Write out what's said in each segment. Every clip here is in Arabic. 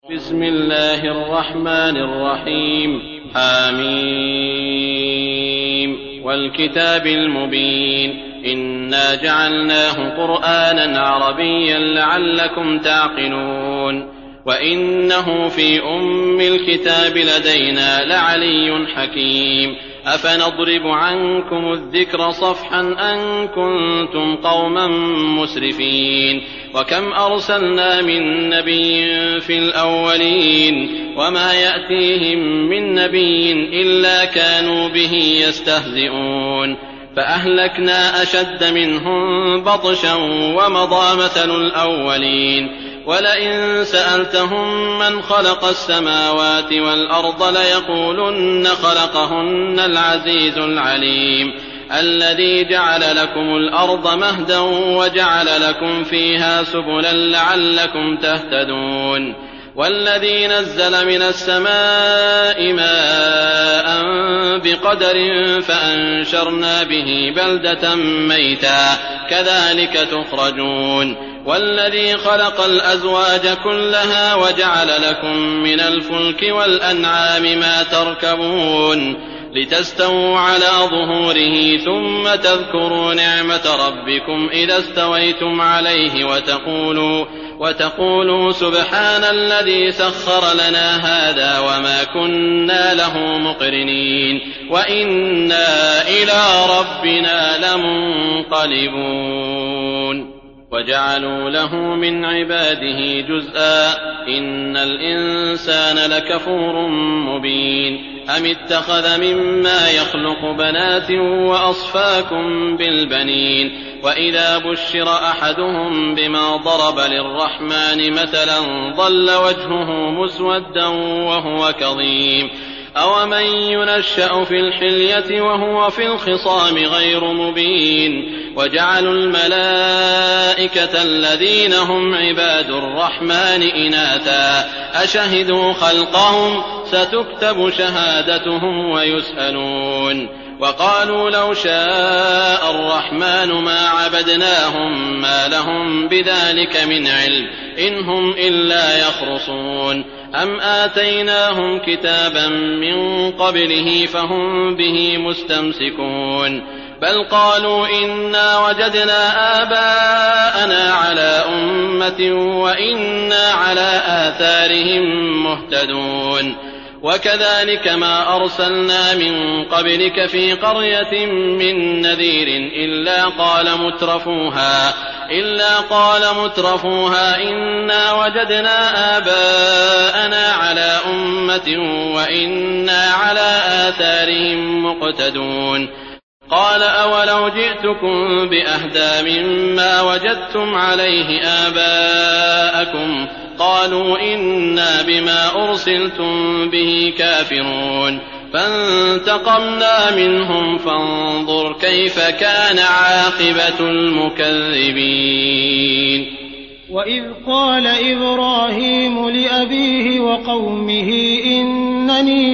بسم الله الرحمن الرحيم. حميم والكتاب المبين إنا جعلناه قرآنا عربيا لعلكم تعقلون وإنه في أم الكتاب لدينا لعلي حكيم. أفنضرب عنكم الذكر صفحا أن كنتم قوما مسرفين وكم أرسلنا من نبي في الأولين وما يأتيهم من نبي إلا كانوا به يستهزئون فأهلكنا أشد منهم بطشا ومضى مثل الأولين ولئن سألتهم من خلق السماوات والأرض ليقولن خلقهن العزيز العليم الذي جعل لكم الأرض مهدا وجعل لكم فيها سبلا لعلكم تهتدون والذي نزل من السماء ماء بقدر فأنشرنا به بلدة ميتا كذلك تخرجون والذي خلق الأزواج كلها وجعل لكم من الفلك والأنعام ما تركبون لتستووا على ظهوره ثم تذكروا نعمة ربكم إذا استويتم عليه وتقولوا سبحان الذي سخر لنا هذا وما كنا له مقرنين وإنا إلى ربنا لمنقلبون وجعلوا له من عباده جزءا إن الإنسان لكفور مبين أم اتخذ مما يخلق بنات وأصفاكم بالبنين وإذا بشر أحدهم بما ضرب للرحمن مثلا ظل وجهه مسودا وهو كظيم أومن ينشأ في الحلية وهو في الخصام غير مبين وجعلوا الملائكة الذين هم عباد الرحمن إناثا أشهدوا خلقهم ستكتب شهادتهم ويسألون وقالوا لو شاء الرحمن ما عبدناهم ما لهم بذلك من علم إن هم إلا يخرصون أم آتيناهم كتابا من قبله فهم به مستمسكون بل قالوا إنا وجدنا آباءنا على أمة وإنا على آثارهم مهتدون وكذلك ما أرسلنا من قبلك في قرية من نذير إلا قال مترفوها إنا وجدنا آباءنا على أمة وإنا على آثارهم مقتدون قال أولو جئتكم بأهدى مما وجدتم عليه آباءكم قالوا إنا بما أرسلتم به كافرون فانتقمنا منهم فانظر كيف كان عاقبة المكذبين. وإذ قال إبراهيم لأبيه وقومه إنني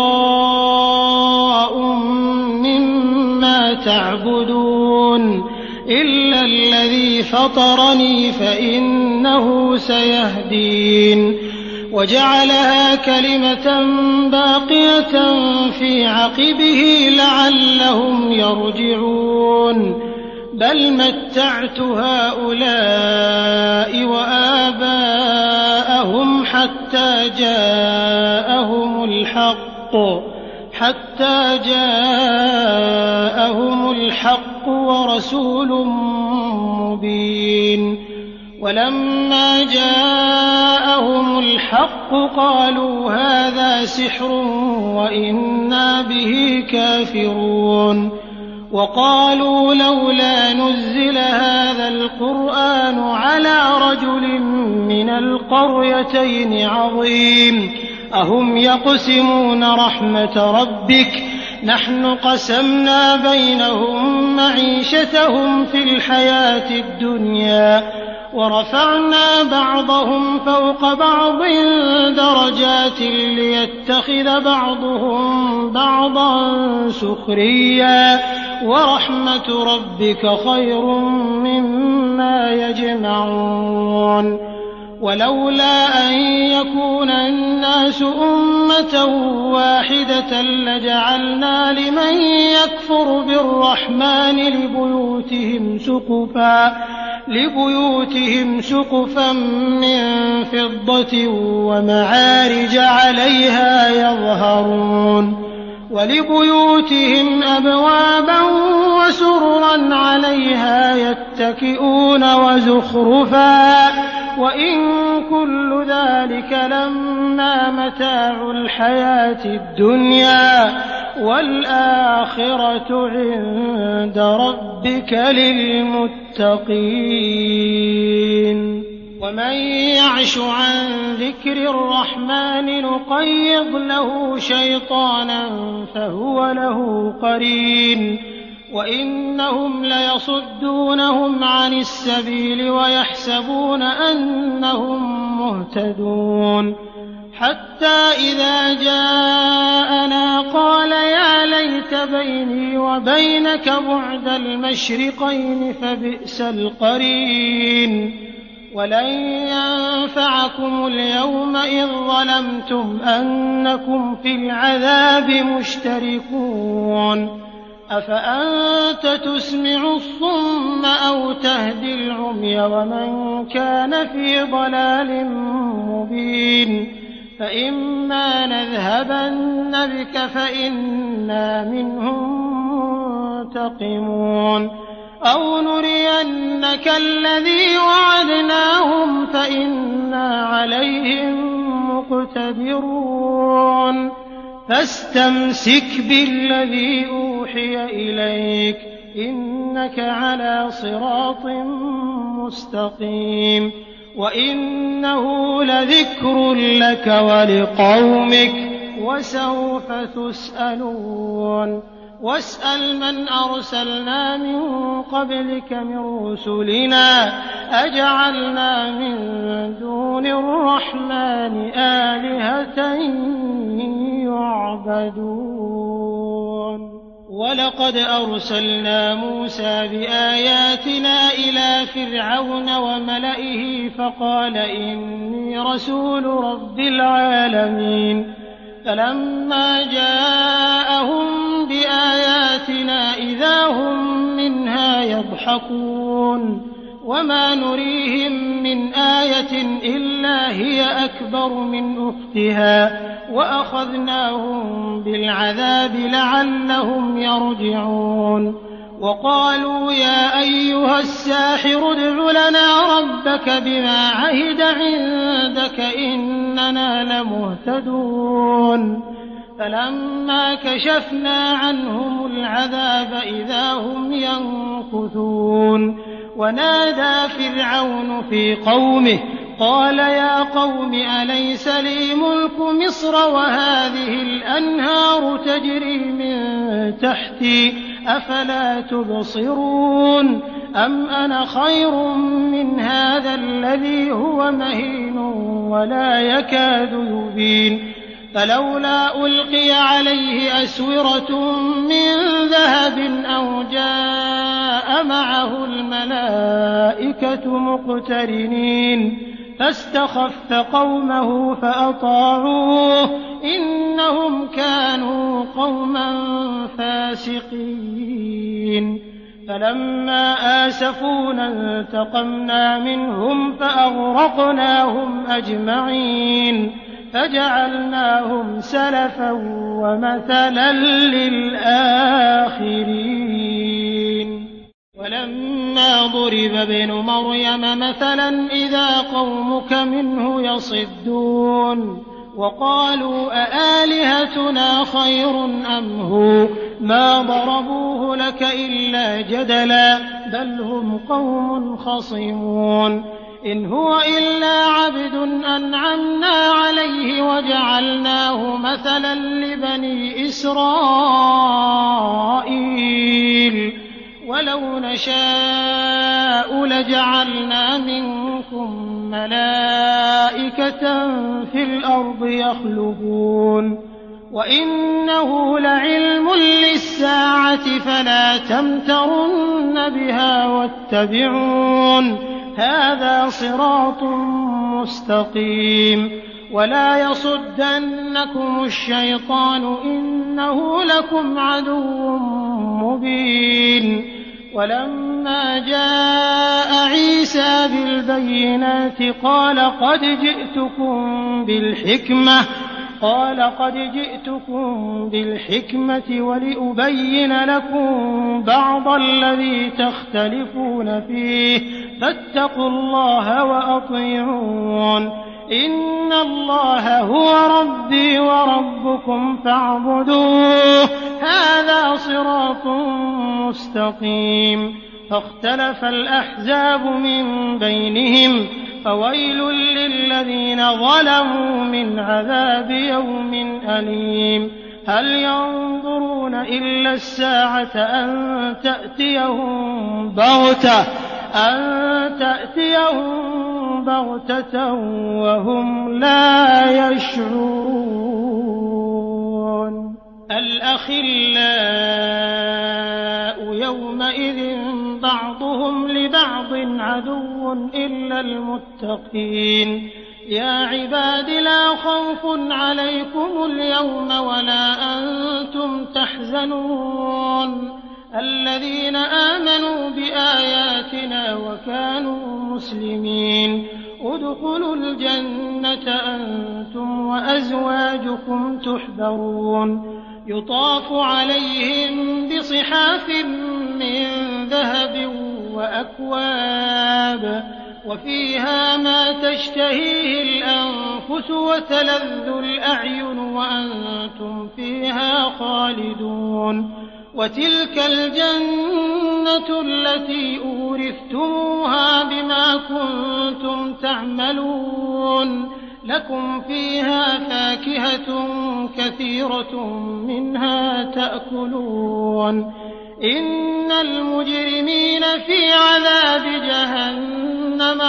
براء مما تعبدون إلا الذي فطرني فإنه سيهدين وجعلها كلمة باقية في عقبه لعلهم يرجعون بل متعت هؤلاء وآباءهم حتى جاءهم الحق ورسول مبين ولما جاءهم الحق قالوا هذا سحر وإنا به كافرون وقالوا لولا نزل هذا القرآن على رجل من القريتين عظيم أهم يقسمون رحمة ربك نحن قسمنا بينهم معيشتهم في الحياة الدنيا ورفعنا بعضهم فوق بعض درجات ليتخذ بعضهم بعضا سخريا ورحمة ربك خير مما يجمعون ولولا أن يكون الناس أمة واحدة لجعلنا لمن يكفر بالرحمن لبيوتهم سقفا من فضة ومعارج عليها يظهرون ولبيوتهم أبوابا وسررا عليها يتكئون وزخرفا وإن كل ذلك لما متاع الحياة الدنيا والآخرة عند ربك للمتقين ومن يعش عن ذكر الرحمن نقيض له شيطانا فهو له قرين وإنهم ليصدونهم عن السبيل ويحسبون أنهم مهتدون حتى إذا جاءنا قال يا ليت بيني وبينك بعد المشرقين فبئس القرين ولن ينفعكم اليوم إذ ظلمتم أنكم في العذاب مشتركون أفأنت تسمع الصم أو تهدي العمي ومن كان في ضلال مبين فإما نذهبن بك فإنا منهم منتقمون أو نرينك الذي وعدناهم فإنا عليهم مقتدرون فاستمسك بالذي أوحي إليك إنك على صراط مستقيم وإنه لذكر لك ولقومك وسوف تسألون واسأل من أرسلنا من قبلك من رسلنا أجعلنا من دون الرحمن آلهة يعبدون ولقد أرسلنا موسى بآياتنا إلى فرعون وملئه فقال إني رسول رب العالمين فلما جاءهم بآياتنا إذا هم منها يضحكون وما نريهم من آية إلا هي أكبر من أختها وأخذناهم بالعذاب لعلهم يرجعون وقالوا يا أيها الساحر ادع لنا ربك بما عهد عندك إننا لمهتدون فلما كشفنا عنهم العذاب إذا هم ينكثون ونادى فرعون في قومه قال يا قوم أليس لي ملك مصر وهذه الأنهار تجري من تحتي أفلا تبصرون أم أنا خير من هذا الذي هو مهين ولا يكاد يبين فلولا ألقي عليه أسورة من ذهب أو جاء معه الملائكة مقترنين فاستخف قومه فأطاعوه إنهم كانوا قوما فاسقين فلما آسفونا انتقمنا منهم فأغرقناهم أجمعين فجعلناهم سلفا ومثلا للآخرين ولما ضرب ابن مريم مثلا إذا قومك منه يصدون وقالوا أآلهتنا خير أم هو ما ضربوه لك إلا جدلا بل هم قوم خصمون إن هو إلا عبد أنعمنا عليه وجعلناه مثلا لبني إسرائيل ولو نشاء لجعلنا منكم ملائكة في الأرض يخلفون وإنه لعلم للساعة فلا تمترن بها واتبعون هذا صراط مستقيم ولا يصدنكم الشيطان إنه لكم عدو مبين. ولما جاء عيسى بالبينات قال قد جئتكم بالحكمة ولأبين لكم بعض الذي تختلفون فيه فاتقوا الله وأطيعون إن الله هو ربي وربكم فاعبدوه هذا صراط مستقيم. فاختلف الأحزاب من بينهم فويل للذين ظلموا من عذاب يوم أليم. هل ينظرون إلا الساعة أن تأتيهم بغتة وهم لا يشعرون. الأخلاء يومئذ بعضهم لبعض عدو إلا المتقين. يا عباد لا خوف عليكم اليوم ولا أنتم تحزنون الذين آمنوا بآياتنا وكانوا مسلمين ادخلوا الجنة أنتم وأزواجكم تحبرون يطاف عليهم بصحاف من ذهب وأكواب وفيها ما تشتهيه الأنفس وتلذ الأعين وأنتم فيها خالدون. وتلك الجنة التي أورثتموها بما كنتم تعملون لكم فيها فاكهة كثيرة منها تأكلون. إن المجرمين في عذاب جهنم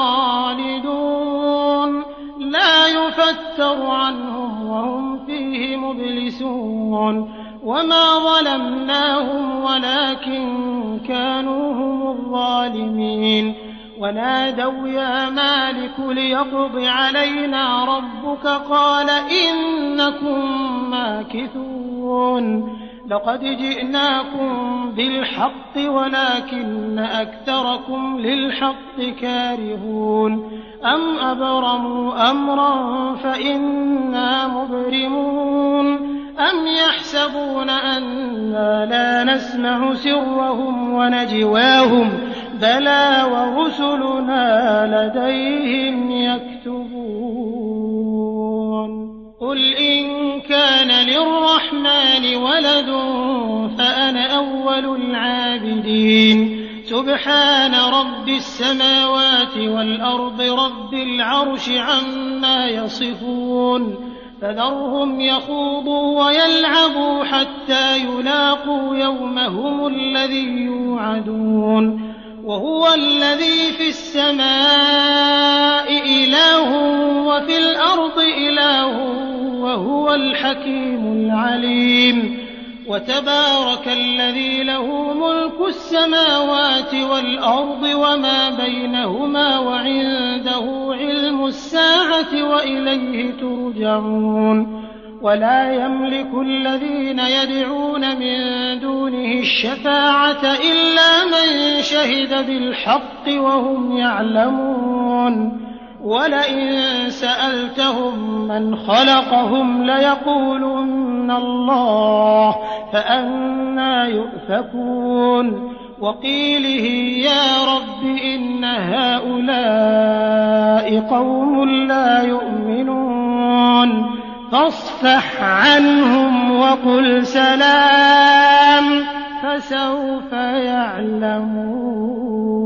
خالدون لا يفتر عنهم وهم فيه مبلسون. وما ظلمناهم ولكن كانوا هم الظالمين. ونادوا يا مالك ليقض علينا ربك قال إنكم ماكثون. لقد جئناكم بالحق ولكن أكثركم للحق كارهون. أم أبرموا أمرا فإنا مبرمون. أم يحسبون أنا لا نسمع سرهم ونجواهم بلى ورسلنا لديهم يكتبون. قل إن كان للرحمن ولد فأنا أول العابدين. سبحان رب السماوات والأرض رب العرش عما يصفون. فذرهم يخوضوا ويلعبوا حتى يلاقوا يومهم الذي يوعدون. وهو الذي في السماء إله وفي الأرض إله وهو الحكيم العليم. وتبارك الذي له ملك السماوات والأرض وما بينهما وعنده علم الساعة وإليه ترجعون. ولا يملك الذين يدعون من دونه الشفاعة إلا من شهد بالحق وهم يعلمون. ولئن سألتهم من خلقهم ليقولن الله فأنى يؤفكون. وقيله يا رب إن هؤلاء قوم لا يؤمنون فاصفح عنهم وقل سلام فسوف يعلمون.